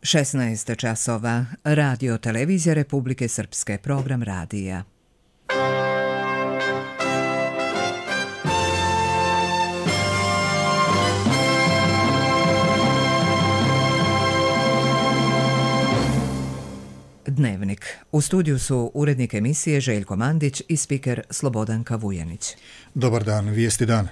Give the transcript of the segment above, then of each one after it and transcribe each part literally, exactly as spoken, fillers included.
šesnaest časova. Radio Televizija Republike Srpske. Program radija. Dnevnik. U studiju su urednik emisije Željko Mandić i spiker Slobodanka Vujanić. Dobar dan, vijesti dan.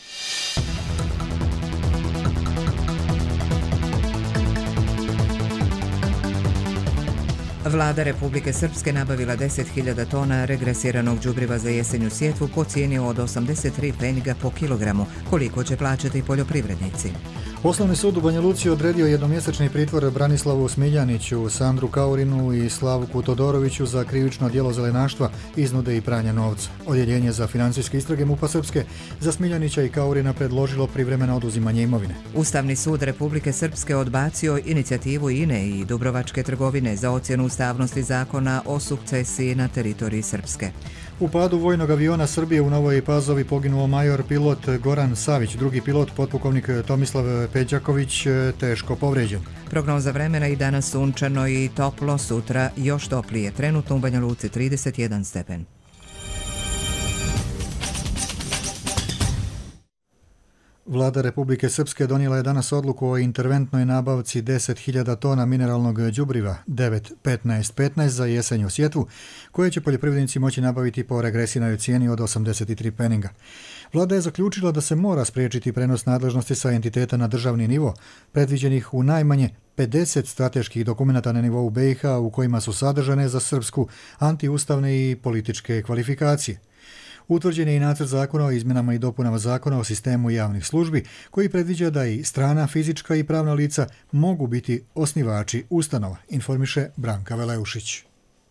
Vlada Republike Srpske nabavila deset hiljada tona regresiranog đubriva za jesenju sjetvu po cijeni od osamdeset tri peniga po kilogramu. Koliko će plaćati poljoprivrednici? Osnovni sud u Banja Luci odredio jednomjesečni pritvor Branislavu Smiljaniću, Sandru Kaurinu i Slavku Todoroviću za krivično djelo zelenaštva, iznude i pranja novca. Odjeljenje za financijske istrage MUP-a Srpske za Smiljanića i Kaurina predložilo privremeno oduzimanje imovine. Ustavni sud Republike Srpske odbacio inicijativu I N E i Dubrovačke trgovine za ocjenu ustavnosti zakona o sukcesiji na teritoriji Srpske. U padu vojnog aviona Srbije u Novoj Pazovi poginuo major pilot Goran Savić, drugi pilot potpukovnik Tomislav Peđaković teško povrijeđen. Prognoza vremena i danas sunčano i toplo, sutra još toplije. Trenutno u Banja Luci trideset jedan stepen. Vlada Republike Srpske donijela je danas odluku o interventnoj nabavci deset hiljada tona mineralnog đubriva devet petnaest petnaest za jesenju sjetvu, koje će poljoprivrednici moći nabaviti po regresivnoj cijeni od osamdeset tri peniga. Vlada je zaključila da se mora spriječiti prenos nadležnosti sa entiteta na državni nivo, predviđenih u najmanje pedeset strateških dokumenata na nivou B i H u kojima su sadržane za srpsku antiustavne i političke kvalifikacije. Utvrđen je i nacrt zakona o izmjenama i dopunama zakona o sistemu javnih službi, koji predviđa da i strana, fizička i pravna lica mogu biti osnivači ustanova, informiše Branka Veleušić.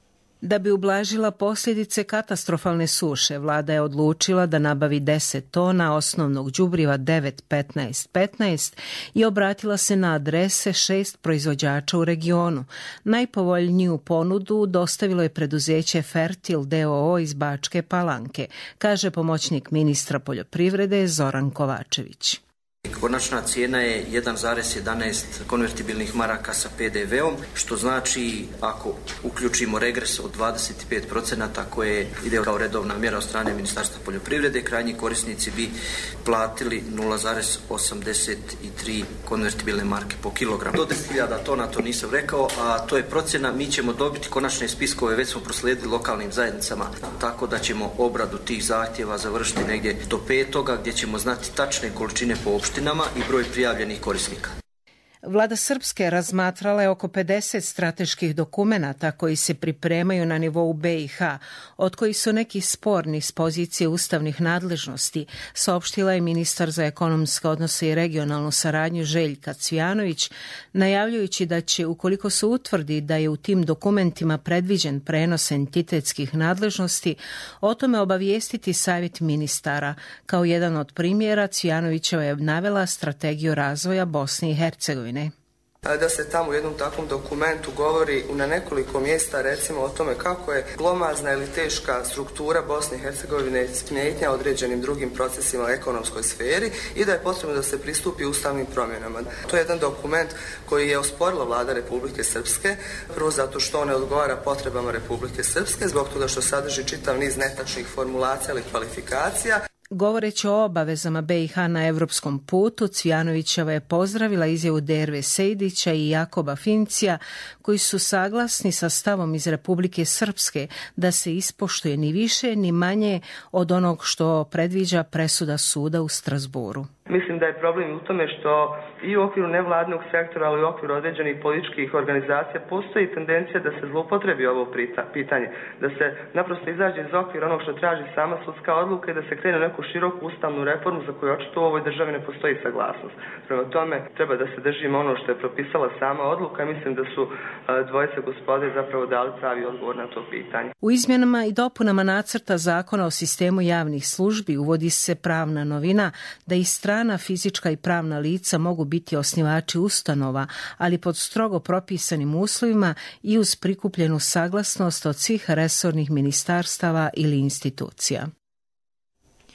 Da bi ublažila posljedice katastrofalne suše, vlada je odlučila da nabavi deset tona osnovnog đubriva devet petnaest petnaest i obratila se na adrese šest proizvođača u regionu. Najpovoljniju ponudu dostavilo je preduzeće Fertil d o o iz Bačke Palanke, kaže pomoćnik ministra poljoprivrede Zoran Kovačević. Konačna cijena je jedan zarez jedanaest konvertibilnih maraka sa P D V-om, što znači ako uključimo regres od dvadeset pet procenata koje ide kao redovna mjera od strane Ministarstva poljoprivrede, krajnji korisnici bi platili nula zarez osamdeset tri konvertibilne marke po kilogramu. Do deset hiljada tona, to nisam rekao, a to je procjena, mi ćemo dobiti konačne spiskove, već smo proslijedili lokalnim zajednicama, tako da ćemo obradu tih zahtjeva završiti negdje do petoga, gdje ćemo znati tačne količine po opštinama i broj prijavljenih korisnika. Vlada Srpske razmatrala je oko pedeset strateških dokumenata koji se pripremaju na nivou B i H, od kojih su neki sporni s pozicije ustavnih nadležnosti, saopštila je ministar za ekonomske odnose i regionalnu saradnju Željka Cvijanović, najavljujući da će, ukoliko se utvrdi da je u tim dokumentima predviđen prenos entitetskih nadležnosti, o tome obavijestiti savjet ministara. Kao jedan od primjera, Cvijanovićeva je navela strategiju razvoja Bosne i Hercegovine. Da se tamo u jednom takvom dokumentu govori na nekoliko mjesta recimo o tome kako je glomazna ili teška struktura Bosne i Hercegovine smetnja određenim drugim procesima u ekonomskoj sferi i da je potrebno da se pristupi ustavnim promjenama. To je jedan dokument koji je osporila vlada Republike Srpske, prvo zato što on ne odgovara potrebama Republike Srpske, zbog toga što sadrži čitav niz netačnih formulacija ili kvalifikacija. Govoreći o obavezama B i H na evropskom putu, Cvijanovićeva je pozdravila izjavu Derve Sejdića i Jakoba Fincija, koji su saglasni sa stavom iz Republike Srpske da se ispoštuje ni više ni manje od onog što predviđa presuda suda u Strasburu. Mislim da je problem u tome što i u okviru nevladnog sektora, ali i u okviru određenih političkih organizacija postoji tendencija da se zloupotrebi ovo pitanje, da se naprosto izađe iz okvira onog što traži sama sudska odluka i da se krene neku široku ustavnu reformu za koju očito u ovoj državi ne postoji saglasnost. Prema tome treba da se držimo ono što je propisala sama odluka i mislim da su dvojice gospode zapravo dali pravi odgovor na to pitanje. U izmjenama i dopunama nacrta zakona o sistemu javnih službi uvodi se pravna novina da i strana fizička i pravna lica mogu biti osnivači ustanova, ali pod strogo propisanim uslovima i uz prikupljenu saglasnost od svih resornih ministarstava ili institucija.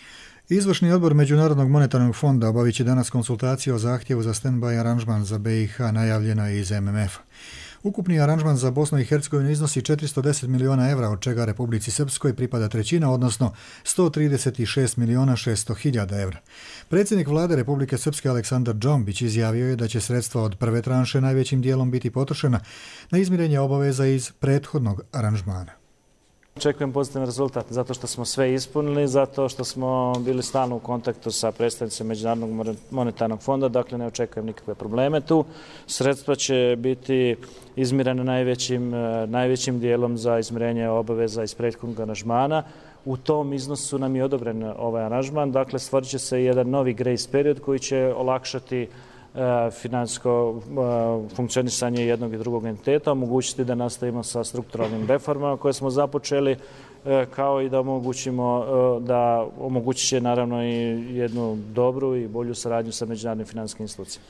Izvršni odbor Međunarodnog monetarnog fonda obavit će danas konsultacije o zahtjevu za stand-by aranžman za B i H najavljena iz M M F-a. Ukupni aranžman za Bosnu i Hercegovinu iznosi četiristo deset miliona evra, od čega Republici Srpskoj pripada trećina, odnosno sto trideset šest miliona šesto hiljada evra. Predsjednik vlade Republike Srpske Aleksandar Džombić izjavio je da će sredstva od prve tranše najvećim dijelom biti potrošena na izmirenje obaveza iz prethodnog aranžmana. Očekujem pozitivan rezultat zato što smo sve ispunili, zato što smo bili stalno u kontaktu sa predstavnicima Međunarodnog monetarnog fonda, dakle ne očekujem nikakve probleme tu. Sredstva će biti izmirena najvećim, najvećim dijelom za izmirenje obaveza iz prethodnog aranžmana. U tom iznosu nam je odobren ovaj aranžman, dakle stvorit će se jedan novi grace period koji će olakšati financijsko funkcionisanje jednog i drugog entiteta, omogućiti da nastavimo sa strukturalnim reformama koje smo započeli, kao i da omogućimo da omogućit će naravno i jednu dobru i bolju saradnju sa međunarodnim financijskim institucijama.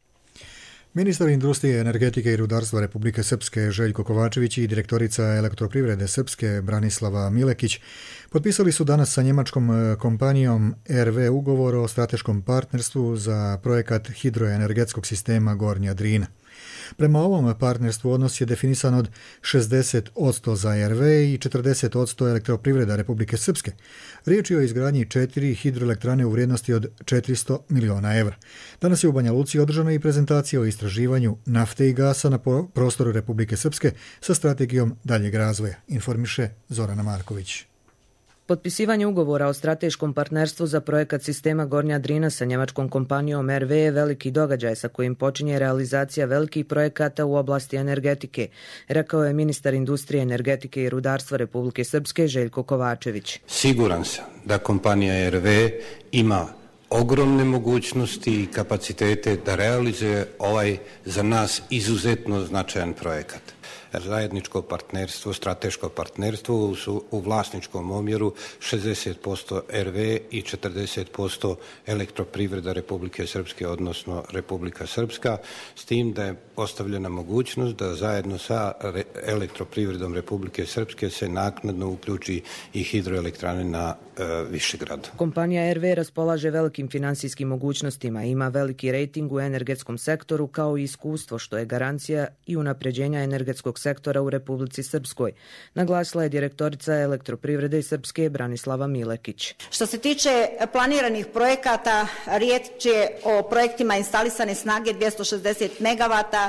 Ministar industrije, energetike i rudarstva Republike Srpske Željko Kovačević i direktorica Elektroprivrede Srpske Branislava Milekić potpisali su danas sa njemačkom kompanijom R V ugovor o strateškom partnerstvu za projekat hidroenergetskog sistema Gornja Drina. Prema ovom partnerstvu odnos je definisan od šezdeset posto za R V i četrdeset posto Elektroprivreda Republike Srpske. Riječ je o izgradnji četiri hidroelektrane u vrijednosti od četiristo miliona evra. Danas je u Banja Luci održana i prezentacija o istraživanju nafte i gasa na prostoru Republike Srpske sa strategijom daljeg razvoja, informiše Zorana Marković. Potpisivanje ugovora o strateškom partnerstvu za projekat sistema Gornja Drina sa njemačkom kompanijom R V je veliki događaj sa kojim počinje realizacija velikih projekata u oblasti energetike, rekao je ministar industrije, energetike i rudarstva Republike Srpske Željko Kovačević. Siguran sam da kompanija R V ima ogromne mogućnosti i kapacitete da realizuje ovaj za nas izuzetno značajan projekat. Zajedničko partnerstvo, strateško partnerstvo su u vlasničkom omjeru šezdeset posto R V i četrdeset posto Elektroprivreda Republike Srpske, odnosno Republika Srpska, s tim da je postavljena mogućnost da zajedno sa Elektroprivredom Republike Srpske se naknadno uključi i hidroelektrane na e, Višegradu. Kompanija R V raspolaže velikim finansijskim mogućnostima, ima veliki rejting u energetskom sektoru kao i iskustvo, što je garancija i unapređenja energetskog sektora u Republici Srpskoj, naglasila je direktorica Elektroprivrede Srpske Branislava Milekić. Što se tiče planiranih projekata, riječ je o projektima instalisane snage dvjesto šezdeset megavata,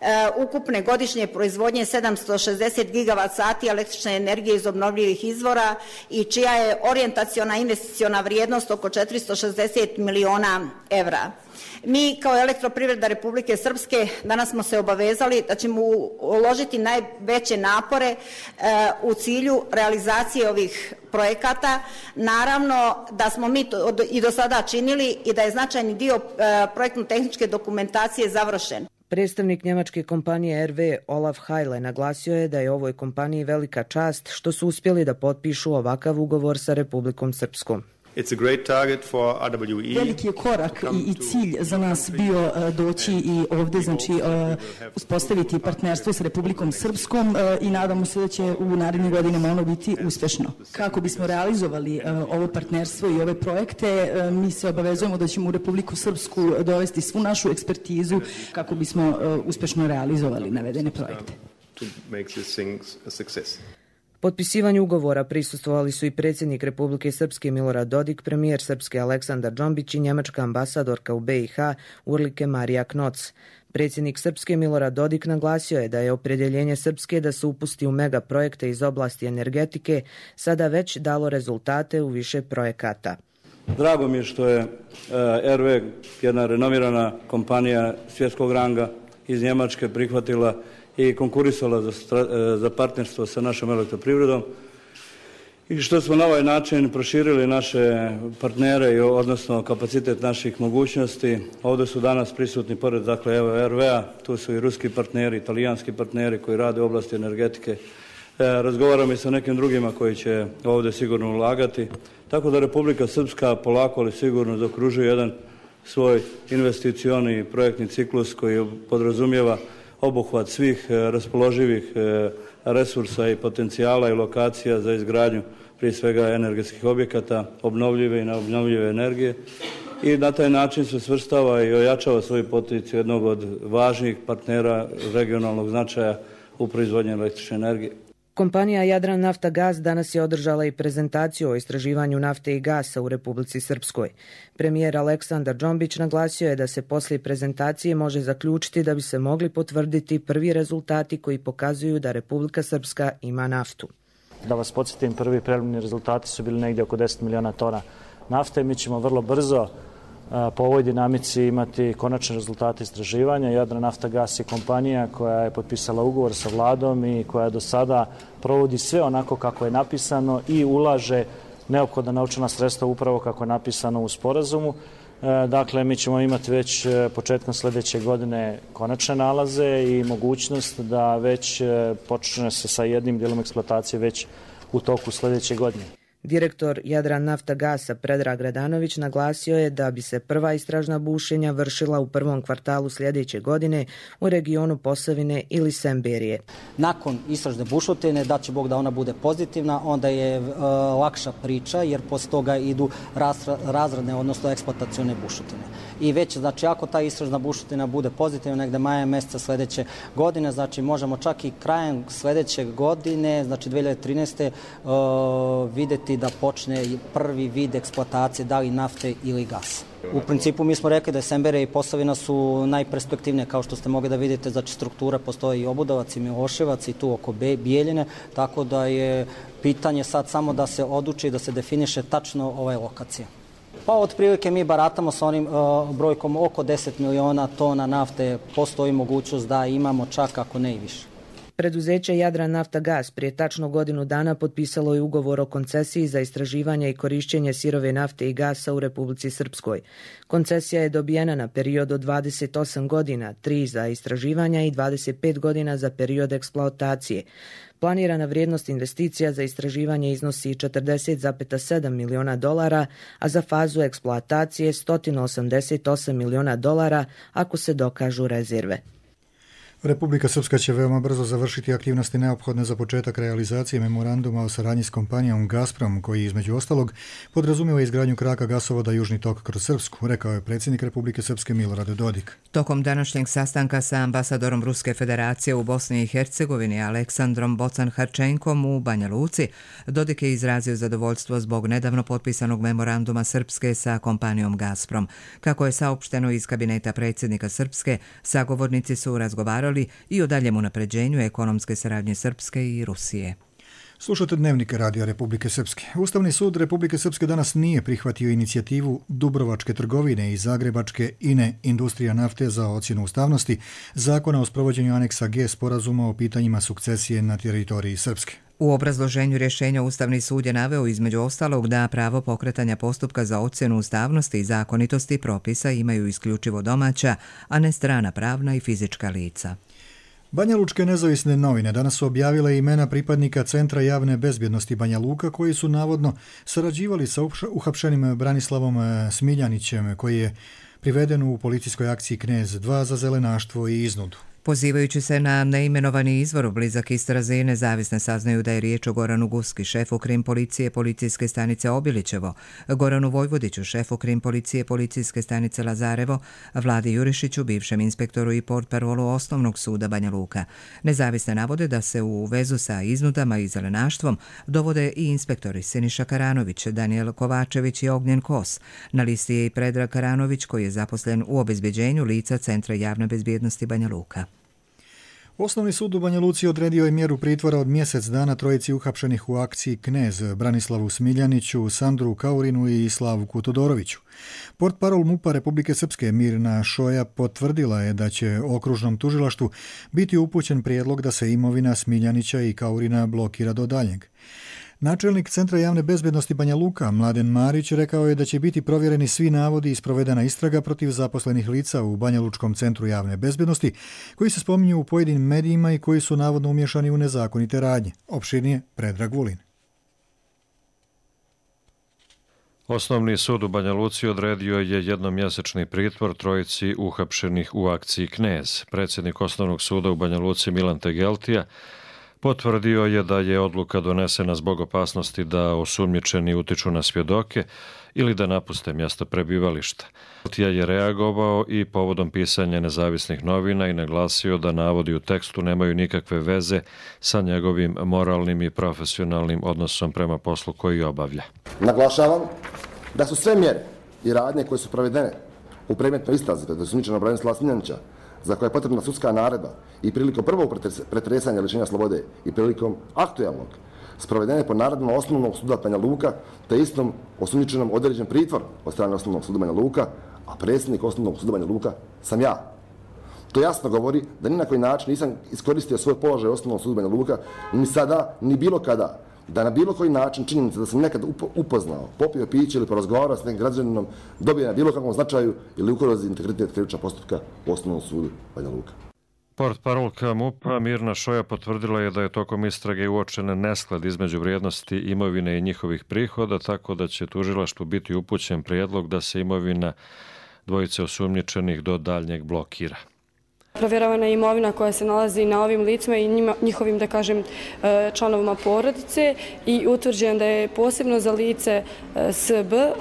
ukupne godišnje proizvodnje sedamsto šezdeset gigavat sati električne energije iz obnovljivih izvora i čija je orijentaciona investiciona vrijednost oko četiristo šezdeset miliona evra. Mi kao Elektroprivreda Republike Srpske danas smo se obavezali da ćemo uložiti najveće napore e, u cilju realizacije ovih projekata. Naravno da smo mi to i do sada činili i da je značajni dio e, projektno-tehničke dokumentacije završen. Predstavnik njemačke kompanije R V Olaf Heile naglasio je da je ovoj kompaniji velika čast što su uspjeli da potpišu ovakav ugovor sa Republikom Srpskom. It's a great target for R W E. Veliki je korak i, i cilj za nas bio uh, doći i ovdje, znači, uh, uspostaviti partnerstvo s Republikom Srpskom uh, i nadamo se da će u narednim godinama ono biti uspješno. Kako bismo realizovali uh, ovo partnerstvo i ove projekte, uh, mi se obavezujemo da ćemo u Republiku Srpsku dovesti svu našu ekspertizu kako bismo uh, uspješno realizovali navedene projekte. To make this thing a success. Potpisivanju ugovora prisustvovali su i predsjednik Republike Srpske Milorad Dodik, premijer Srpske Aleksandar Džombić i njemačka ambasadorka u B i H Urlike Marija Knoc. Predsjednik Srpske Milorad Dodik naglasio je da je opredjeljenje Srpske da se upusti u mega projekte iz oblasti energetike sada već dalo rezultate u više projekata. Drago mi je što je R V, jedna renomirana kompanija svjetskog ranga iz Njemačke, prihvatila i konkurisala za, za partnerstvo sa našom elektroprivredom i što smo na ovaj način proširili naše partnere, odnosno kapacitet naših mogućnosti. Ovdje su danas prisutni pored, dakle, evo R V-a, tu su i ruski partneri, italijanski partneri koji rade u oblasti energetike. E, razgovaramo i sa nekim drugima koji će ovdje sigurno ulagati. Tako da Republika Srpska polako ali sigurno zaokružuje jedan svoj investicioni projektni ciklus koji podrazumijeva obuhvat svih raspoloživih resursa i potencijala i lokacija za izgradnju prije svega energetskih objekata, obnovljive i neobnovljive energije i na taj način se svrstava i ojačava svoju poziciju jednog od važnijih partnera regionalnog značaja u proizvodnji električne energije. Kompanija Jadran Nafta Gas danas je održala i prezentaciju o istraživanju nafte i gasa u Republici Srpskoj. Premijer Aleksandar Džombić naglasio je da se poslije prezentacije može zaključiti da bi se mogli potvrditi prvi rezultati koji pokazuju da Republika Srpska ima naftu. Da vas podsjetim, prvi preliminarni rezultati su bili negdje oko deset miliona tona nafte. Mi ćemo vrlo brzo po ovoj dinamici imati konačne rezultate istraživanja. Jadran Nafta Gas je kompanija koja je potpisala ugovor sa vladom i koja do sada provodi sve onako kako je napisano i ulaže neophodna novčana sredstva upravo kako je napisano u sporazumu. Dakle, mi ćemo imati već početkom sljedeće godine konačne nalaze i mogućnost da već počne se sa jednim dijelom eksploatacije već u toku sljedeće godine. Direktor Jadran Nafta Gasa Predrag Radanović naglasio je da bi se prva istražna bušenja vršila u prvom kvartalu sljedeće godine u regionu Posavine ili Semberije. Nakon istražne bušotine, da će Bog da ona bude pozitivna, onda je e, lakša priča jer posle toga idu razra, razradne, odnosno eksploatacione bušotine. I već, znači, ako ta istražna bušotina bude pozitivna negde maja meseca sljedeće godine, znači možemo čak i krajem sljedeće godine, znači dve hiljade trinaeste. E, videti da počne prvi vid eksploatacije, da li nafte ili gasa. U principu mi smo rekli da Semberije i Posavina su najperspektivnije, kao što ste mogli da vidite, znači struktura postoji i Obudovac i Miloševac i tu oko Bijeljine, tako da je pitanje sad samo da se oduči i da se definiše tačno ovaj lokacija. Pa otprilike mi baratamo sa onim uh, brojkom oko deset miliona tona nafte, postoji mogućnost da imamo čak ako ne i više. Preduzeće Jadran Nafta Gas prije tačno godinu dana potpisalo je ugovor o koncesiji za istraživanje i korišćenje sirove nafte i gasa u Republici Srpskoj. Koncesija je dobijena na period od dvadeset osam godina, tri za istraživanja i dvadeset pet godina za period eksploatacije. Planirana vrijednost investicija za istraživanje iznosi četrdeset zarez sedam miliona dolara, a za fazu eksploatacije sto osamdeset osam miliona dolara ako se dokažu rezerve. Republika Srpska će veoma brzo završiti aktivnosti neophodne za početak realizacije memoranduma o saradnji s kompanijom Gazprom, koji između ostalog podrazumijeva izgradnju kraka gasovoda Južni tok kroz Srpsku, rekao je predsjednik Republike Srpske Milorad Dodik. Tokom današnjeg sastanka sa ambasadorom Ruske federacije u Bosni i Hercegovini Aleksandrom Bocan-Harčenkom u Banja Luci, Dodik je izrazio zadovoljstvo zbog nedavno potpisanog memoranduma Srpske sa kompanijom Gazprom. Kako je saopšteno iz kabineta predsjednika Srpske, sagovornici su razgovarali i o daljem unapređenju ekonomske saradnje Srpske i Rusije. Slušate Dnevnik Radija Republike Srpske. Ustavni sud Republike Srpske danas nije prihvatio inicijativu Dubrovačke trgovine i Zagrebačke I N E Industrija nafte za ocjenu ustavnosti Zakona o sprovođenju aneksa G sporazuma o pitanjima sukcesije na teritoriji Srpske. U obrazloženju rješenja Ustavni sud je naveo između ostalog da pravo pokretanja postupka za ocjenu ustavnosti i zakonitosti propisa imaju isključivo domaća, a ne strana pravna i fizička lica. Banjalučke nezavisne novine danas su objavile imena pripadnika Centra javne bezbjednosti Banja Luka koji su navodno sarađivali sa uhapšenim Branislavom Smiljanićem koji je priveden u policijskoj akciji Knez dva za zelenaštvo i iznudu. Pozivajući se na neimenovani izvor blizak istrazi, nezavisne saznaju da je riječ o Goranu Guski, šefu krim policije policijske stanice Obilićevo, Goranu Vojvodiću, šefu krim policije policijske stanice Lazarevo, Vladi Jurišiću, bivšem inspektoru i portparolu Osnovnog suda Banja Luka. Nezavisne navode da se u vezu sa iznudama i zelenaštvom dovode i inspektori Siniša Karanović, Danijel Kovačević i Ognjen Kos. Na listi je i Predrag Karanović koji je zaposlen u obezbjeđenju lica Centra javne bezbjednosti Banja Luka. Osnovni sud u Banja Luci odredio je mjeru pritvora od mjesec dana trojici uhapšenih u akciji Knez, Branislavu Smiljaniću, Sandru Kaurinu i Slavku Todoroviću. Portparol MUP-a Republike Srpske Mirna Šoja potvrdila je da će okružnom tužilaštvu biti upućen prijedlog da se imovina Smiljanića i Kaurina blokira do daljnjeg. Načelnik Centra javne bezbjednosti Banja Luka, Mladen Marić, rekao je da će biti provjereni svi navodi i sprovedena istraga protiv zaposlenih lica u Banja Lučkom centru javne bezbjednosti, koji se spominju u pojedinim medijima i koji su navodno umješani u nezakonite radnje. Opširnije Predrag Vulin. Osnovni sud u Banja Luci odredio je jednomjesečni pritvor trojici uhapšenih u akciji Knez. Predsjednik Osnovnog suda u Banja Luci Milan Tegeltija Potvrdio je da je odluka donesena zbog opasnosti da osumnjičeni utiču na svjedoke ili da napuste mjesto prebivališta. Kurtija je reagovao i povodom pisanja nezavisnih novina i naglasio da navodi u tekstu nemaju nikakve veze sa njegovim moralnim i profesionalnim odnosom prema poslu koji obavlja. Naglašavam da su sve mjere i radnje koje su provedene u predmetnoj istrazi protiv osumnjičenog Branislava Smiljanića, za koje je potrebna sudska naredba i prilikom prvog pretresanja lišenja slobode i prilikom aktualnog sprovedene po naredbama Osnovnog suda Banja Luka, te istom osumnjičenom određen pritvor od strane Osnovnog suda Banja Luka, a predsjednik Osnovnog suda Banja Luka sam ja. To jasno govori da ni na koji način nisam iskoristio svoj položaj u Osnovnom sudu Banja Luka, ni sada, ni bilo kada, da na bilo koji način činjenica da sam nekad upoznao, popio piće ili porazgovarao s nekim građaninom, dobije na bilo kakvom značaju ili ugrozi integritet krivičnog postupka u Osnovnom sudu Banja Luka. Portparolka MUP-a Mirna Šoja potvrdila je da je tokom istrage uočen nesklad između vrijednosti imovine i njihovih prihoda, tako da će tužilaštvu biti upućen prijedlog da se imovina dvojice osumnjičenih do daljnjeg blokira. Provjeravana je imovina koja se nalazi na ovim licima i njima, njihovim, da kažem, članovima porodice i utvrđeno da je posebno za lice S B,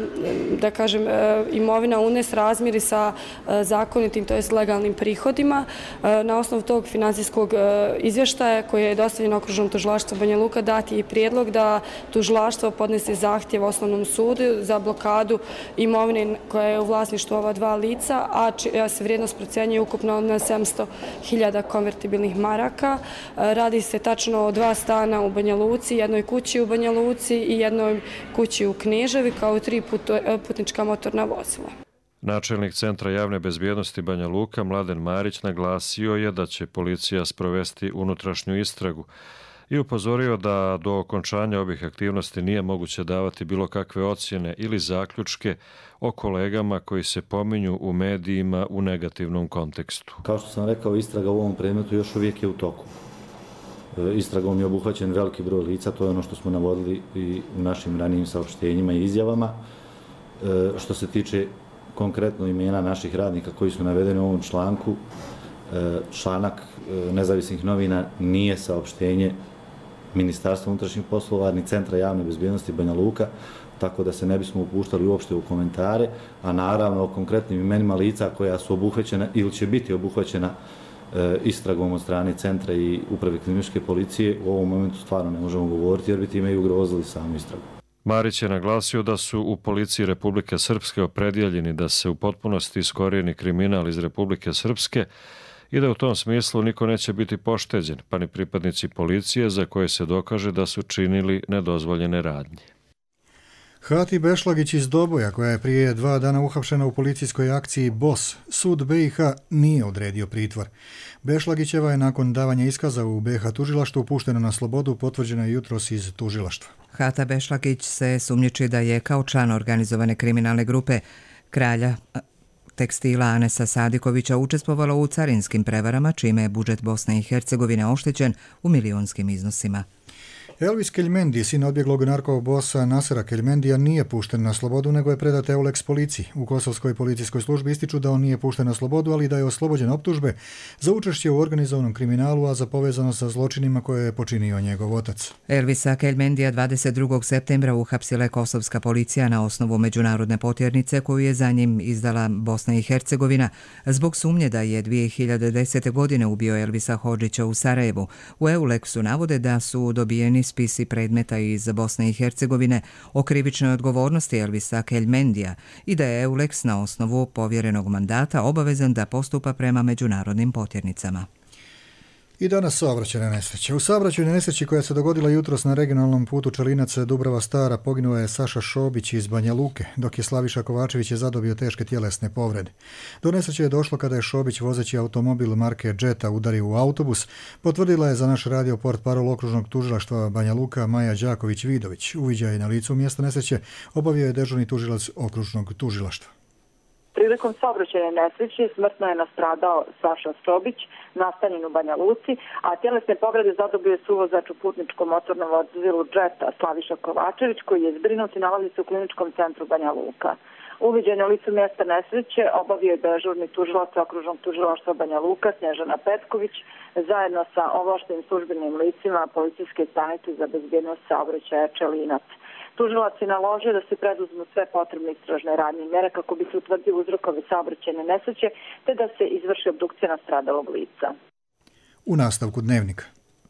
da kažem, imovina u nesrazmjeri sa zakonitim, to jest legalnim prihodima. Na osnovu tog financijskog izvještaja koje je dostavljeno Okružnom tužilaštvu Banja Luka dati je prijedlog da tužilaštvo podnese zahtjev Osnovnom sudu za blokadu imovine koja je u vlasništvu ova dva lica, a čija se vrijednost procjenjuje ukupno na sedamsto hiljada konvertibilnih maraka. Radi se tačno o dva stana u Banja Luci, jednoj kući u Banja Luci i jednoj kući u Kneževi, kao i tri putnička motorna vozila. Načelnik Centra javne bezbjednosti Banja Luka Mladen Marić naglasio je da će policija sprovesti unutrašnju istragu i upozorio da do okončanja ovih aktivnosti nije moguće davati bilo kakve ocjene ili zaključke o kolegama koji se pominju u medijima u negativnom kontekstu. Kao što sam rekao, istraga u ovom predmetu još uvijek je u toku. Istragom je obuhvaćen veliki broj lica, to je ono što smo navodili i u našim ranijim saopštenjima i izjavama. Što se tiče konkretno imena naših radnika koji su navedeni u ovom članku, članak nezavisnih novina nije saopštenje Ministarstva unutrašnjih poslova ni Centra javne bezbjednosti Banja Luka, tako da se ne bismo upuštali uopšte u komentare, a naravno o konkretnim imenima lica koja su obuhvaćena ili će biti obuhvaćena istragom od strane Centra i Uprave kriminalističke policije u ovom momentu stvarno ne možemo govoriti jer bi time i ugrozili samu istragu. Marić je naglasio da su u policiji Republike Srpske opredjeljeni da se u potpunosti iskorijeni kriminal iz Republike Srpske i da u tom smislu niko neće biti pošteđen, pa ni pripadnici policije za koje se dokaže da su činili nedozvoljene radnje. Hati Bešlagić iz Doboja, koja je prije dva dana uhapšena u policijskoj akciji B O S, sud B i H nije odredio pritvor. Bešlagićeva je nakon davanja iskaza u B i H tužilaštvu puštena na slobodu, potvrđena je jutros iz tužilaštva. Hata Bešlagić se sumnjiči da je kao član organizovane kriminalne grupe Kralja tekstila Anesa Sadikovića učestvovalo u carinskim prevarama, čime je budžet Bosne i Hercegovine oštećen u milionskim iznosima. Elvis Keljmendi, sin odbjeglog narkobosa Nasera Keljmendija, nije pušten na slobodu, nego je predat Eulex policiji. U kosovskoj policijskoj službi ističu da on nije pušten na slobodu, ali da je oslobođen optužbe za učešće u organizovanom kriminalu, a za povezanost sa zločinima koje je počinio njegov otac. Elvisa Keljmendija dvadeset drugog septembra uhapsila je kosovska policija na osnovu međunarodne potjernice koju je za njim izdala Bosna i Hercegovina zbog sumnje da je dvije hiljade desete. godine ubio Elvisa Hodžića u Sarajevu. U Eulexu navode da su dobijeni spisi predmeta iz Bosne i Hercegovine o krivičnoj odgovornosti Elvisa Keljmendija i da je Eulex na osnovu povjerenog mandata obavezan da postupa prema međunarodnim potjernicama. I danas saobraćajne nesreće. U saobraćajnoj nesreći koja se dogodila jutros na regionalnom putu Čelinac-Dubrava Stara poginuo je Saša Šobić iz Banja Luke, dok je Slaviša Kovačević je zadobio teške tjelesne povrede. Do nesreće je došlo kada je Šobić vozeći automobil marke Jetta udario u autobus, potvrdila je za naš radio portparol Okružnog tužilaštva Banja Luka Maja Đaković-Vidović. Uviđaj na licu mjesta nesreće obavio je dežurni tužilac Okružnog tužilaštva. Prilikom saobraćajne nesreće smrtno je nastradao Saša Šobić, nastanjen u Banja Luci, a tjelesne povrede zadobio je suvozač u putničkom motornom vozilu Jetta Slaviša Kovačević, koji je zbrinut i nalazi se u kliničkom centru Banja Luka. Uviđenje u licu mjesta nesreće obavio je dežurni tužilac okružnog tužilaštva Banja Luka Snježana Petković zajedno sa ovlaštenim službenim licima policijske stanice za bezbjednost saobraćaja Čelinac. Tužilac je naložio da se preduzmu sve potrebne istražne radnje i mjere kako bi se utvrdio uzrokovi saobraćajne nesreće te da se izvrši obdukcija nastradalog lica. U nastavku Dnevnika.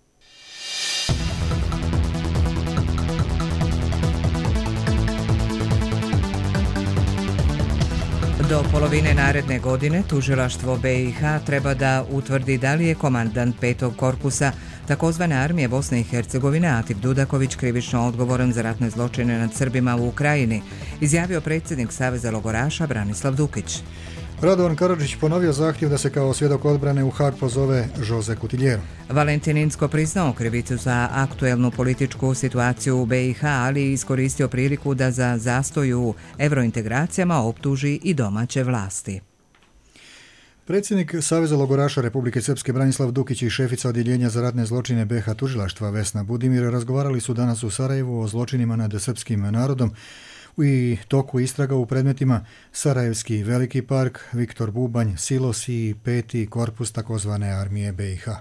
Do polovine naredne godine tužilaštvo B i H treba da utvrdi da li je komandant petog korpusa takozvane armije Bosne i Hercegovine Atif Dudaković krivično odgovoran za ratne zločine nad Srbima u Ukrajini, izjavio predsjednik Saveza logoraša Branislav Dukić. Radovan Karadžić ponovio zahtjev da se kao svjedok odbrane u Haag pozove Jose Cutigliero. Valentin Incko priznao krivicu za aktuelnu političku situaciju u B i H, ali iskoristio priliku da za zastoj u evrointegracijama optuži i domaće vlasti. Predsjednik Saveza logoraša Republike Srpske Branislav Dukić i šefica odjeljenja za ratne zločine B i H tužilaštva Vesna Budimir razgovarali su danas u Sarajevu o zločinima nad srpskim narodom i toku istraga u predmetima Sarajevski Veliki park, Viktor Bubanj, Silos i peti korpus takozvane armije B i H.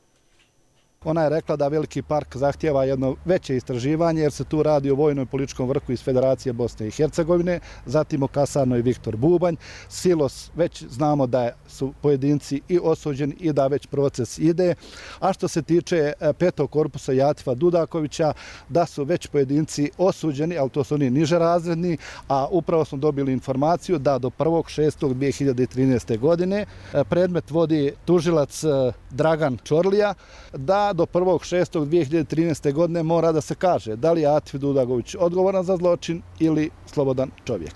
Ona je rekla da Veliki park zahtjeva jedno veće istraživanje jer se tu radi o vojnoj političkom vrhu iz Federacije Bosne i Hercegovine, zatim o kasarnoj Viktor Bubanj. Silos već znamo da su pojedinci i osuđeni i da već proces ide. A što se tiče petog korpusa Atifa Dudakovića, da su već pojedinci osuđeni, ali to su oni niže razredni, a upravo smo dobili informaciju da do prvog šestog dvije hiljade trinaeste. godine predmet vodi tužilac Dragan Čorlija, da do prvog šestog dvije hiljade trinaeste. godine mora da se kaže da li je Atif Dudaković odgovoran za zločin ili slobodan čovjek.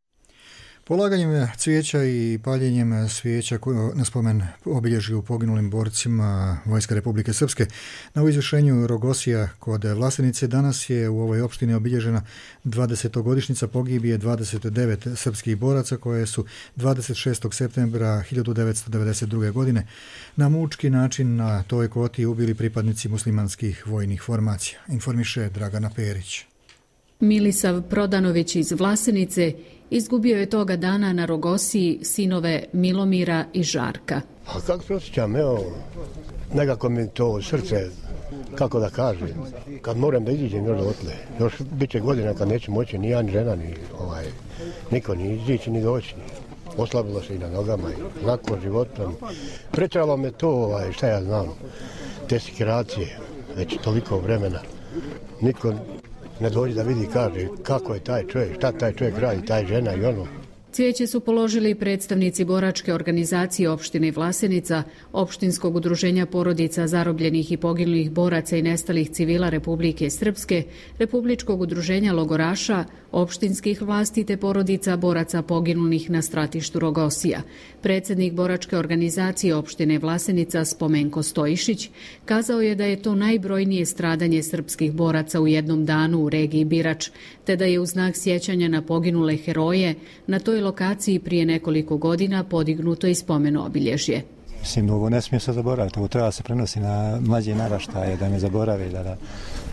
Polaganjem cvijeća i paljenjem svijeća na spomen obilježju poginulim borcima Vojske Republike Srpske na izvršenju Rogosija kod Vlasenice danas je u ovoj opštini obilježena dvadesetogodišnjica pogibije dvadeset devet srpskih boraca koje su dvadeset šestog septembra hiljadu devetsto devedeset druge. godine na mučki način na toj koti ubili pripadnici muslimanskih vojnih formacija, informiše Dragana Perić. Milisav Prodanović iz Vlasenice izgubio je toga dana na Rogosiji sinove Milomira i Žarka. A kako se osjećam, evo, nekako mi to srce, kako da kažem, kad moram da iziđem još otle, još bit će godina kad neću moći ni ja, ni žena, ni ovaj, niko ni izići, ni doći. Oslabilo se i na nogama, i lako životom. Pretralo me to, ovaj, šta ja znam, te sikiracije, već toliko vremena. Niko ne dođe da vidi, kaže kako je taj čovjek, šta taj čovjek radi, taj žena i ono. Cvijeće su položili predstavnici boračke organizacije opštine Vlasenica, opštinskog udruženja porodica zarobljenih i poginulih boraca i nestalih civila Republike Srpske, Republičkog udruženja logoraša, opštinskih vlasti te porodica boraca poginulih na stratištu Rogosija. Predsjednik boračke organizacije opštine Vlasenica Spomenko Stojišić kazao je da je to najbrojnije stradanje srpskih boraca u jednom danu u regiji Birač, te da je u znak sjećanja na poginule heroje na toj lokaciji prije nekoliko godina podignuto i spomen obilježje. Mislim, ovo ne smije se zaboraviti, ovo treba se prenosi na mlađe naraštaje, da ne zaborave, da, da,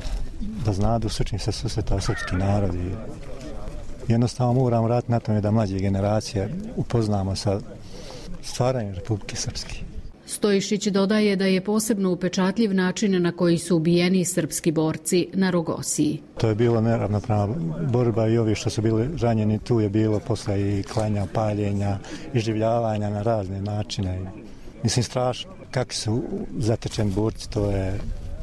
da znadu s čim se susretao srpski narod i jednostavno moramo raditi na tome da mlađe generacije upoznamo sa stvaranjem Republike Srpske. Stojišić dodaje da je posebno upečatljiv način na koji su ubijeni srpski borci na Rogosiji. To je bilo neravnopravna borba i ovi što su bili ranjeni, tu je bilo posle i klanja, paljenja, iživljavanja na razne načine. Mislim, strašno. Kakvi su zatečeni borci, to je...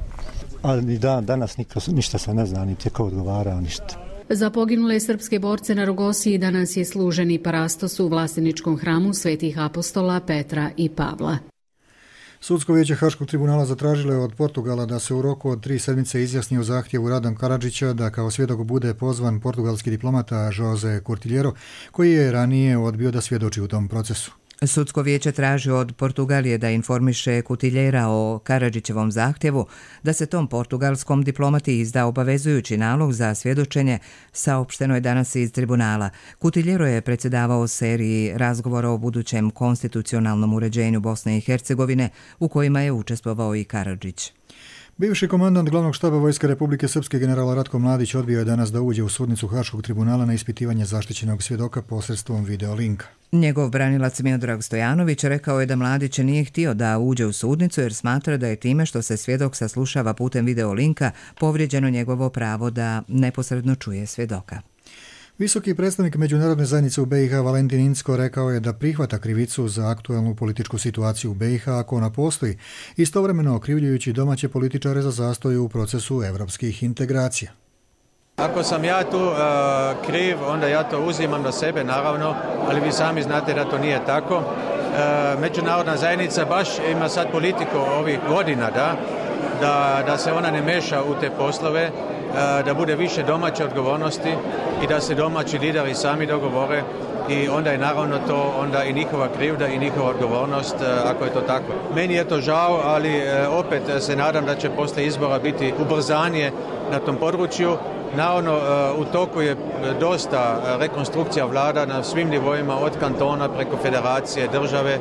Ali dan, danas niko, ništa se ne zna, niti je ko odgovarao, ništa. Za poginule srpske borce na Rogosiji danas je služen i parastos u Vlaseničkom hramu svetih apostola Petra i Pavla. Sudsko vijeće Haškog tribunala zatražilo je od Portugala da se u roku od tri sedmice izjasni o zahtjevu Radan Karadžića da kao svjedok bude pozvan portugalski diplomata Jose Cutigliero, koji je ranije odbio da svjedoči u tom procesu. Sudsko vijeće traži od Portugalije da informiše Cutigliera o Karadžićevom zahtjevu da se tom portugalskom diplomati izda obavezujući nalog za svjedočenje, saopšteno je danas iz tribunala. Cutigliero je predsjedavao seriji razgovora o budućem konstitucionalnom uređenju Bosne i Hercegovine u kojima je učestvovao i Karadžić. Bivši komandant glavnog štaba Vojske Republike Srpske general Ratko Mladić odbio je danas da uđe u sudnicu Haškog tribunala na ispitivanje zaštićenog svjedoka posredstvom videolinka. Njegov branilac Miodrag Stojanović rekao je da Mladić nije htio da uđe u sudnicu jer smatra da je time što se svjedok saslušava putem videolinka povrijeđeno njegovo pravo da neposredno čuje svjedoka. Visoki predstavnik međunarodne zajednice u B i H Valentin Incko rekao je da prihvata krivicu za aktualnu političku situaciju u B i H ako ona postoji, istovremeno okrivljujući domaće političare za zastoj u procesu evropskih integracija. Ako sam ja tu uh, kriv, onda ja to uzimam na sebe, naravno, ali vi sami znate da to nije tako. Uh, međunarodna zajednica baš ima sad politiku ovih godina, da, da, da se ona ne meša u te poslove, da bude više domaće odgovornosti i da se domaći lideri sami dogovore i onda je naravno to onda i njihova krivda i njihova odgovornost ako je to tako. Meni je to žao, ali opet se nadam da će poslije izbora biti ubrzanje na tom području. Naravno, u toku je dosta rekonstrukcija vlada na svim nivoima, od kantona preko federacije, države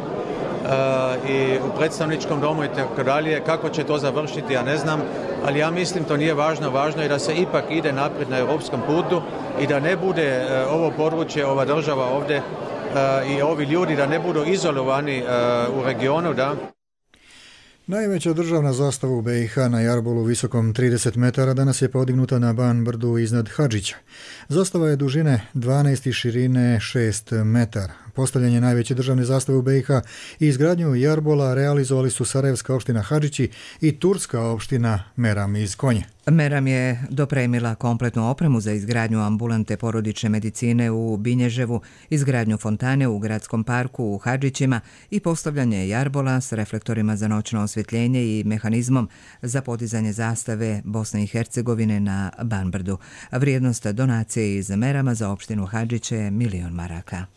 i u predstavničkom domu i tako dalje. Kako će to završiti, ja ne znam, ali ja mislim to nije važno. Važno je da se ipak ide naprijed na europskom putu i da ne bude ovo područje, ova država ovdje i ovi ljudi da ne budu izolovani u regionu, da. Najveća državna zastava u B i H na Jarbolu visokom trideset metara danas je podignuta na Ban brdu iznad Hadžića. Zastava je dužine dvanaest i širine šest metara. Postavljanje najveće državne zastave u B i H i izgradnju Jarbola realizovali su Sarajevska opština Hadžići i Turska opština Meram iz Konje. Meram je dopremila kompletnu opremu za izgradnju ambulante porodične medicine u Binježevu, izgradnju fontane u gradskom parku u Hadžićima i postavljanje Jarbola s reflektorima za noćno osvjetljenje i mehanizmom za podizanje zastave Bosne i Hercegovine na Banbrdu. Vrijednost donacije iz Merama za opštinu Hadžiće je milion maraka.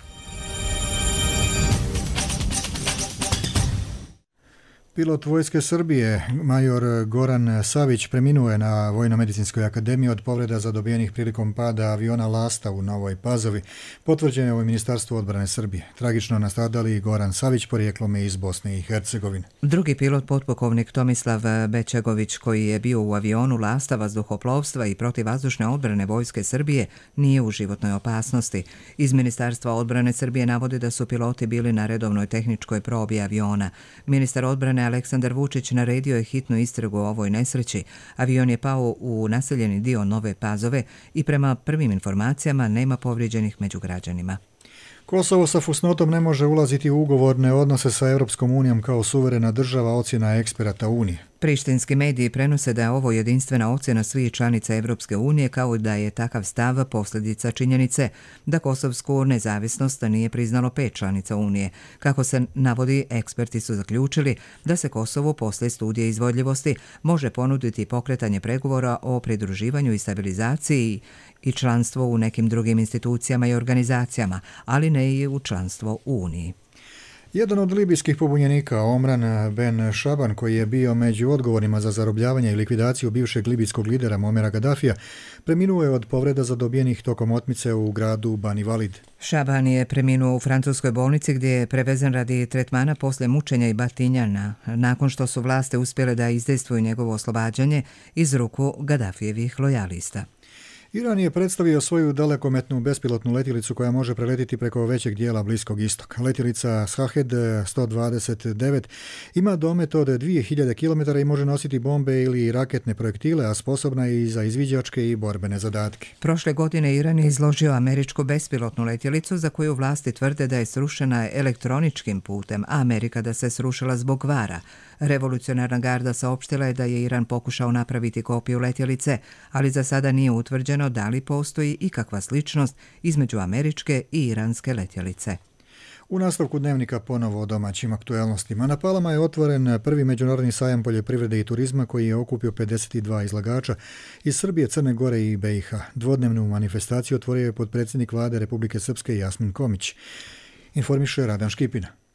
Pilot Vojske Srbije, major Goran Savić, preminuo je na Vojno-medicinskoj akademiji od povreda zadobijenih prilikom pada aviona Lasta u Novoj Pazovi, potvrđeno je u Ministarstvu odbrane Srbije. Tragično nastradali Goran Savić porijeklom je iz Bosne i Hercegovine. Drugi pilot, potpukovnik Tomislav Bečegović, koji je bio u avionu Lasta vazduhoplovstva i protivvazdušne odbrane Vojske Srbije, nije u životnoj opasnosti. Iz Ministarstva odbrane Srbije navodi da su piloti bili na redovnoj tehničkoj probi aviona. Ministar odbrane Aleksandar Vučić naredio je hitnu istragu o ovoj nesreći. Avion je pao u naseljeni dio Nove Pazove i prema prvim informacijama nema povrijeđenih među građanima. Kosovo sa fusnotom ne može ulaziti u ugovorne odnose sa Europskom unijom kao suverena država, ocjena eksperata Unije. Prištinski mediji prenose da je ovo jedinstvena ocjena svih članica Evropske unije, kao da je takav stav posljedica činjenice da kosovsku nezavisnost nije priznalo pet članica Unije. Kako se navodi, eksperti su zaključili da se Kosovo posle studije izvodljivosti može ponuditi pokretanje pregovora o pridruživanju i stabilizaciji i članstvo u nekim drugim institucijama i organizacijama, ali ne i u članstvo u Uniji. Jedan od libijskih pobunjenika, Omran Ben Šaban, koji je bio među odgovornima za zarobljavanje i likvidaciju bivšeg libijskog lidera Muamera Gadafija, preminuo je od povreda zadobijenih tokom otmice u gradu Bani Valid. Šaban je preminuo u francuskoj bolnici gdje je prevezen radi tretmana posle mučenja i batinjana, nakon što su vlasti uspjele da izdejstvuju njegovo oslobađanje iz ruku Gadafijevih lojalista. Iran je predstavio svoju dalekometnu bespilotnu letjelicu koja može preletiti preko većeg dijela Bliskog istoka. Letjelica Shahed sto dvadeset devet ima domet od dvije hiljade kilometara i može nositi bombe ili raketne projektile, a sposobna je i za izviđačke i borbene zadatke. Prošle godine Iran je izložio američku bespilotnu letjelicu za koju vlasti tvrde da je srušena elektroničkim putem, a Amerika da se srušila zbog kvara. Revolucionarna garda saopštila je da je Iran pokušao napraviti kopiju letjelice, ali za sada nije utvrđeno da li postoji ikakva sličnost između američke i iranske letjelice. U nastavku dnevnika ponovo o domaćim aktuelnostima. Na Palama je otvoren prvi međunarodni sajam poljoprivrede i turizma koji je okupio pedeset dva izlagača iz Srbije, Crne Gore i B i H. Dvodnevnu manifestaciju otvorio je potpredsjednik vlade Republike Srpske Jasmin Komić. Informiše Radan Škipina.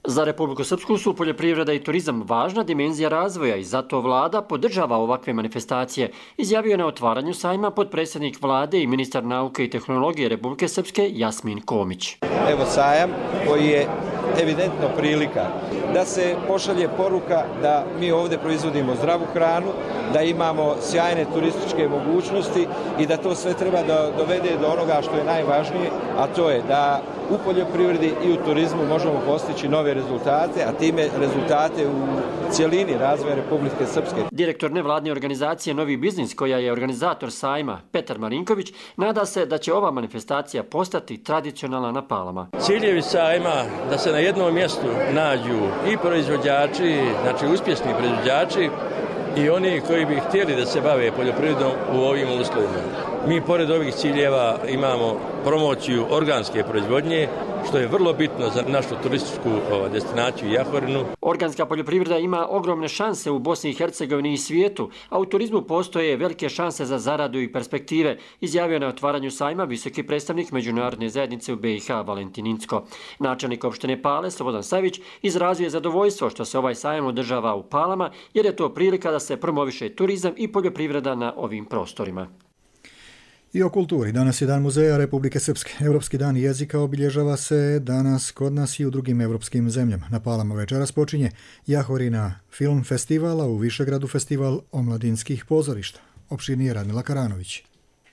Za Republiku Srpsku su poljoprivreda i turizam važna dimenzija razvoja i zato vlada podržava ovakve manifestacije, izjavio je na otvaranju sajma potpredsjednik vlade i ministar nauke i tehnologije Republike Srpske Jasmin Komić. Evo sajam koji je evidentno prilika da se pošalje poruka da mi ovdje proizvodimo zdravu hranu, da imamo sjajne turističke mogućnosti i da to sve treba da dovede do onoga što je najvažnije, a to je da u poljoprivredi i u turizmu možemo postići nove rezultate, a time rezultate u cijelini razvoja Republike Srpske. Direktor nevladne organizacije Novi biznis, koja je organizator sajma, Petar Marinković, nada se da će ova manifestacija postati tradicionalna na Palama. Ciljevi sajma da se na jednom mjestu nađu i proizvođači, znači uspješni proizvođači, i oni koji bi htjeli da se bave poljoprivredom u ovim uslovima. Mi pored ovih ciljeva imamo promociju organske proizvodnje, što je vrlo bitno za našu turističku destinaciju Jahorinu. Organska poljoprivreda ima ogromne šanse u Bosni i Hercegovini i svijetu, a u turizmu postoje velike šanse za zaradu i perspektive, izjavio na otvaranju sajma visoki predstavnik Međunarodne zajednice u B i H Valentin Incko. Načelnik opštine Pale Slobodan Savić izrazio je zadovoljstvo što se ovaj sajam održava u Palama, jer je to prilika da se promoviše turizam i poljoprivreda na ovim prostorima. I o kulturi. Danas je Dan muzeja Republike Srpske. Europski dan jezika obilježava se danas kod nas i u drugim evropskim zemljama. Na Palama večeras počinje Jahorina film festivala, u Višegradu festival omladinskih pozorišta. Opširnije Radmila Karanović.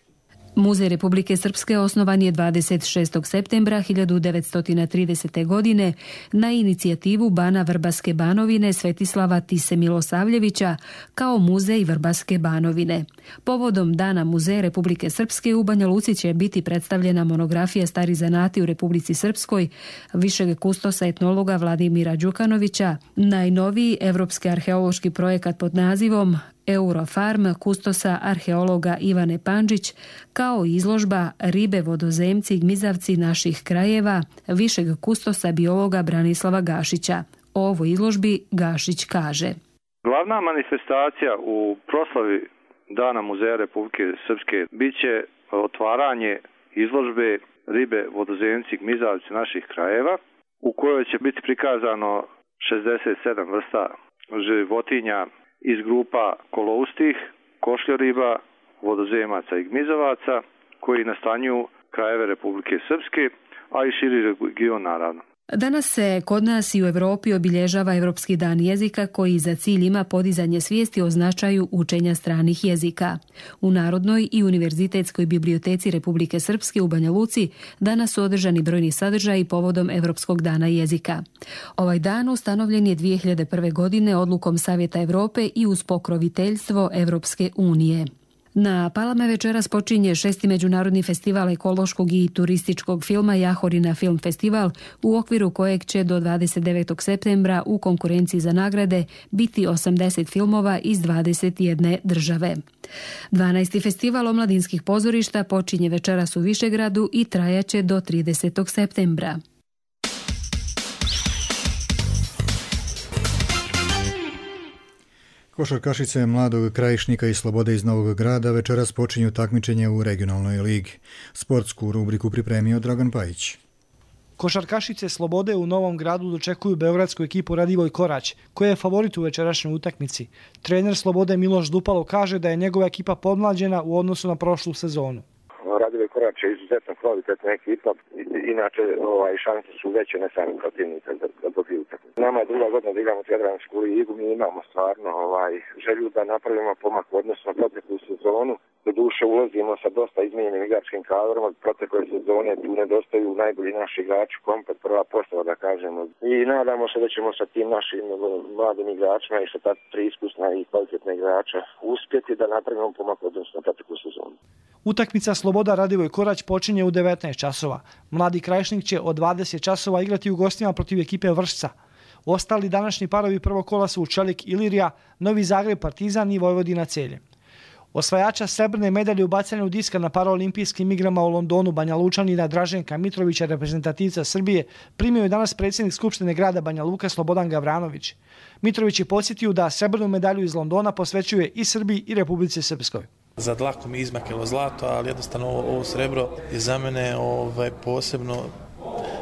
Muzej Republike Srpske osnovan je dvadeset šestog septembra hiljadu devetsto tridesete. godine na inicijativu Bana Vrbaske Banovine Svetislava Tise Milosavljevića kao muzej Vrbaske Banovine. Povodom Dana Muzeja Republike Srpske u Banja Luci će biti predstavljena monografija Stari zanati u Republici Srpskoj višeg kustosa etnologa Vladimira Đukanovića, najnoviji evropski arheološki projekat pod nazivom Eurofarm kustosa arheologa Ivane Pandžić, kao izložba Ribe, vodozemci i gmizavci naših krajeva višeg kustosa biologa Branislava Gašića. O ovoj izložbi Gašić kaže: Glavna manifestacija u proslavi Dana Muzeja Republike Srpske biće otvaranje izložbe Ribe, vodozemci i gmizavci naših krajeva, u kojoj će biti prikazano šezdeset sedam vrsta životinja iz grupa koloustih, košljoriba, vodozemaca i gmizavaca koji nastanjuju krajeve Republike Srpske, a i širi region naravno. Danas se kod nas i u Europi obilježava Evropski dan jezika koji za cilj ima podizanje svijesti o značaju učenja stranih jezika. U Narodnoj i Univerzitetskoj biblioteci Republike Srpske u Banja Luci danas su održani brojni sadržaji povodom Evropskog dana jezika. Ovaj dan ustanovljen je dvije hiljade prve. godine odlukom Savjeta Europe i uz pokroviteljstvo Evropske unije. Na Palama večeras počinje šesti međunarodni festival ekološkog i turističkog filma Jahorina Film Festival, u okviru kojeg će do dvadeset devetog septembra u konkurenciji za nagrade biti osamdeset filmova iz dvadeset jedne države. dvanaesti festival omladinskih pozorišta počinje večeras u Višegradu i trajaće do tridesetog septembra. Košarkašice mladog Krajišnika i Slobode iz Novog Grada večeras počinju takmičenje u regionalnoj ligi. Sportsku rubriku pripremio Dragan Pajić. Košarkašice Slobode u Novom Gradu dočekuju beogradsku ekipu Radivoj Korać, koja je favorit u večerašnjoj utakmici. Trener Slobode Miloš Dupalo kaže da je njegova ekipa podmlađena u odnosu na prošlu sezonu. Radivoj Korać je izuzetno kvalitetna ekipa, inače ovaj, šanse su veće ne sami protivnika da, da dobiju utakmicu. Nama je druga godina da igramo Jadransku ligu, mi imamo stvarno ovaj, želju da napravimo pomak u odnosu na proteklu sezonu. Do duše ulazimo sa dosta izmijenjenim igračkim kadrom, od protekle sezone tu nedostaju najbolji naši igrači, komplet prva postava da kažemo. I nadamo se da ćemo sa tim našim mladim igračima i sa ta tri iskusna i kvalitetna igrača uspjeti da napravimo pomak u odnosu na proteklu sezonu. Utakmica Sloboda Radivoj Korać počinje u devetnaest časova. Mladi Krajišnik će od dvadeset časova igrati u gostima protiv ekipe Vršca. Ostali današnji parovi prvog kola su Čelik Ilirija, Novi Zagreb Partizan i Vojvodina Celje. Osvajača srebrne medalje u bacanju diska na paraolimpijskim igrama u Londonu Banja Lučanina Draženka Mitrovića, reprezentativca Srbije, primio je danas predsjednik Skupštine grada Banja Luka Slobodan Gavranović. Mitrović je podsjetio da srebrnu medalju iz Londona posvećuje i Srbiji i Republici Srpskoj. Za dlaku mi izmakilo zlato, ali jednostavno ovo, ovo srebro je za mene ovaj, posebno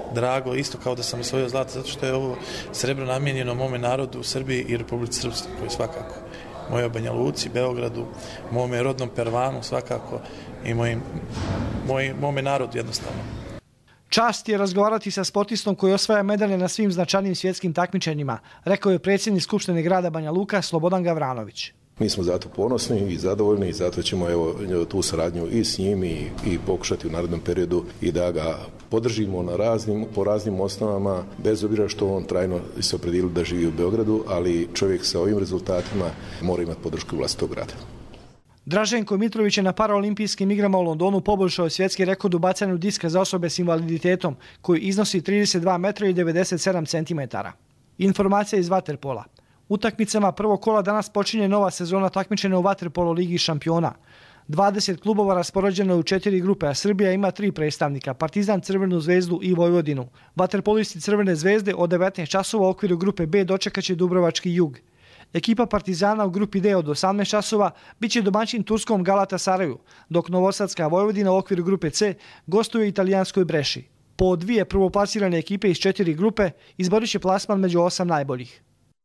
drago, isto kao da sam osvojio zlato, zato što je ovo srebro namijenjeno mome narodu u Srbiji i Republici Srpskoj, koji svakako moje Banja Luci, Beogradu, mome rodnom Pervanu svakako i mojim, moj, mome narodu jednostavno. Čast je razgovarati sa sportistom koji osvaja medalje na svim značajnim svjetskim takmičenjima, rekao je predsjednik Skupštine grada Banja Luka Slobodan Gavranović. Mi smo zato ponosni i zadovoljni i zato ćemo evo, tu saradnju i s njim i, i pokušati u narednom periodu i da ga podržimo na raznim, po raznim osnovama, bez obzira što on trajno se opredijelio da živi u Beogradu, ali čovjek sa ovim rezultatima mora imati podršku vlastitog grada. Draženko Mitrović je na paraolimpijskim igrama u Londonu poboljšao svjetski rekord u bacanju diska za osobe s invaliditetom, koji iznosi trideset dva metra i devedeset sedam centimetara. Informacija iz vaterpola. Utakmicama prvog kola danas počinje nova sezona takmičenja u vaterpolo ligi šampiona. dvadeset klubova raspoređeno je u četiri grupe, a Srbija ima tri predstavnika, Partizan, Crvenu zvezdu i Vojvodinu. Vaterpolisti Crvene zvezde od devetnaest časova u okviru grupe B dočekaće Dubrovački Jug. Ekipa Partizana u grupi D od osamnaest časova biće domaćin turskom Galatasaraju, dok Novosadska Vojvodina u okviru grupe C gostuje italijanskoj Breši. Po dvije prvoplasirane ekipe iz četiri grupe izborit će plasman među osam najboljih.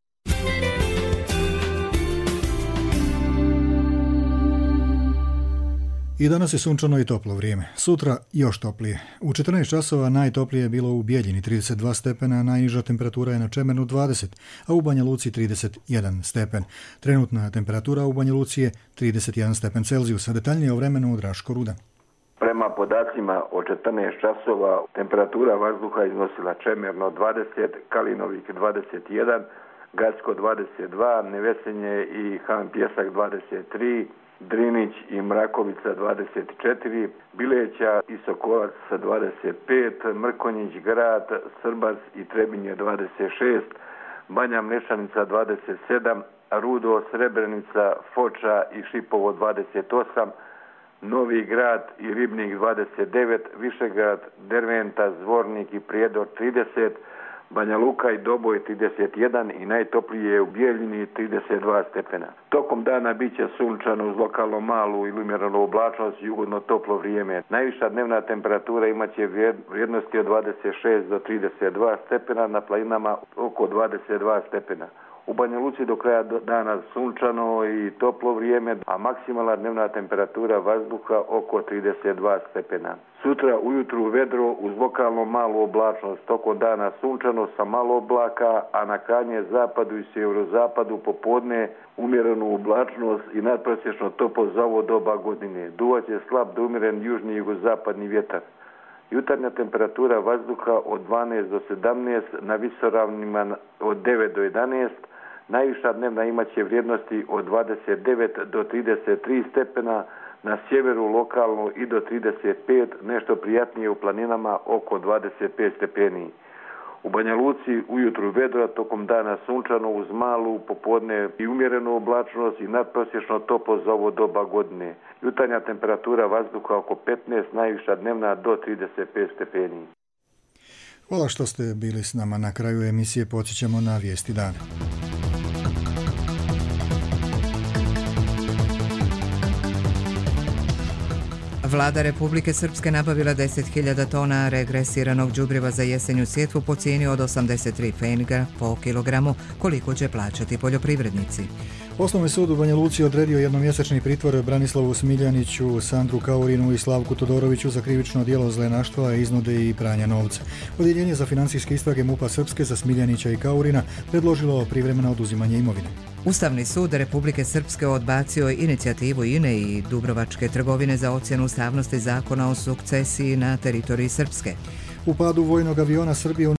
I danas je sunčano i toplo vrijeme. Sutra još toplije. U četrnaest časova najtoplije je bilo u Bijeljini trideset dva stepena, a najniža temperatura je na Čemernu dvadeset, a u Banja Luci trideset jedan stepen. Trenutna temperatura u Banja Luci je trideset jedan stepen Celzijusa. Detaljnije o vremenu od Raško Rudan. Prema podacima od četrnaest časova temperatura vazduha iznosila Čemerno dvadeset, Kalinovik dvadeset jedan, Gacko dvadeset dva, Nevesenje i Han Pjesak dvadeset tri, Drinić i Mrakovica dvadeset četiri, Bileća i Sokolac sa dvadeset pet, Mrkonjić, Grad, Srbac i Trebinje dvadeset šest, Banja Mlečanica dvadeset sedam, Rudo, Srebrenica, Foča i Šipovo dvadeset osam, Novi Grad i Ribnik dvadeset devet, Višegrad, Derventa, Zvornik i Prijedor trideset, Banja Luka i Doboj trideset jedan i najtoplije je u Bijeljini trideset dva stepena. Tokom dana bit će sunčano uz lokalno malu ili umjerenu oblačnost i ugodno toplo vrijeme. Najviša dnevna temperatura imaće vrijednosti od dvadeset šest do trideset dva stepena, na planinama oko dvadeset dva stepena. U Banja Luci do kraja dana sunčano i toplo vrijeme, a maksimalna dnevna temperatura vazduha oko trideset dva stepena. Sutra ujutru vedro uz lokalno malu oblačnost, tokom dana sunčano sa malo oblaka, a na krajnje zapadu i sjeverozapadu popodne umjerenu oblačnost i nadprosječno toplo za ovo doba godine. Duvaće slab do umjeren južni i jugozapadni vjetar. Jutarnja temperatura vazduha od dvanaest do sedamnaest, na visoravnima od devet do jedanaest, najviša dnevna imaće vrijednosti od dvadeset devet do trideset tri stepena, na sjeveru lokalno i do trideset pet, nešto prijatnije u planinama oko dvadeset pet stepeni. U Banja Luci ujutru vedro, tokom dana sunčano uz malu popodne i umjerenu oblačnost i nadprosječno toplo za ovo doba godine. Jutarnja temperatura vazduha oko petnaest, najviša dnevna do trideset pet stepeni. Hvala što ste bili s nama. Na kraju emisije podsjećamo na vijesti dana. Vlada Republike Srpske nabavila deset hiljada tona regresiranog đubriva za jesenju sjetvu po cijeni od osamdeset tri pfeniga po kilogramu, koliko će plaćati poljoprivrednici. Osnovni sud u Banja Luci odredio jednomjesečni pritvor Branislavu Smiljaniću, Sandru Kaurinu i Slavku Todoroviću za krivično djelo zlenaštva, iznude i pranja novca. Odjeljenje za financijske istrage MUP-a Srpske za Smiljanića i Kaurina predložilo privremeno oduzimanje imovine. Ustavni sud Republike Srpske odbacio je inicijativu I N E i Dubrovačke trgovine za ocjenu ustavnosti zakona o sukcesiji na teritoriji Srpske. U padu vojnog aviona Srbije